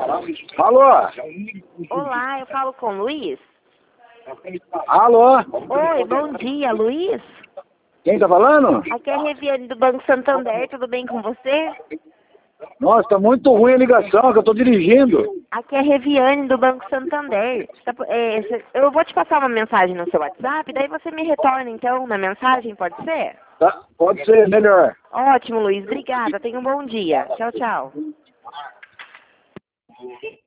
Alô? Olá, eu falo com o Luiz. Alô? Oi, bom dia, Luiz. Quem tá falando? Aqui é a Reviane do Banco Santander, tudo bem com você? Nossa, tá muito ruim a ligação, que eu tô dirigindo. Aqui é a Reviane do Banco Santander. Eu vou te passar uma mensagem no seu WhatsApp, daí você me retorna então na mensagem, pode ser? Tá? Pode ser, melhor. Ótimo, Luiz, obrigada. Tenha um bom dia. Tchau, tchau.